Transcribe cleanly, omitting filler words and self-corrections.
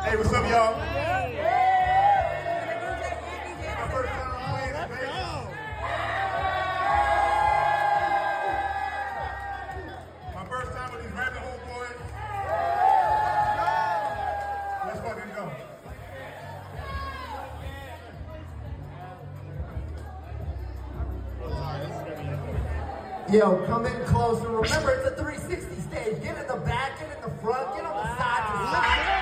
Hey, what's up, y'all? My first time with these rabbit hole boys. Let's fucking go. Yo, come in closer. Remember, it's a 360 stage. Get in the back, get in the front, get on the side to side.